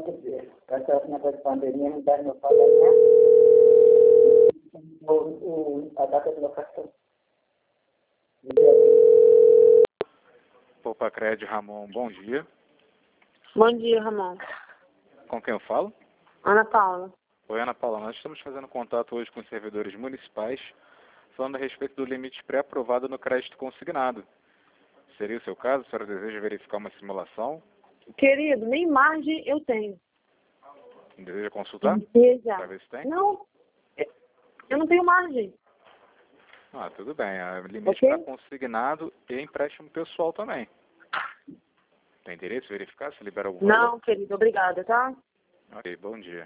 essa negócio de pandemia, me dá meu pagamento, a data de locação. Poupa-Cred, Ramon, bom dia. Bom dia, Ramon. Com quem eu falo? Ana Paula. Oi, Ana Paula, nós estamos fazendo contato hoje com os servidores municipais, falando a respeito do limite pré-aprovado no crédito consignado. Seria o seu caso? A senhora deseja verificar uma simulação? Querido, nem margem eu tenho. Deseja consultar? Deseja. Para ver se tem? Não, eu não tenho margem. Ah, tudo bem. É limite Ok? para consignado e empréstimo pessoal também. Tem interesse em verificar se libera algum valor? Não, querido, obrigada, tá? Ok, bom dia.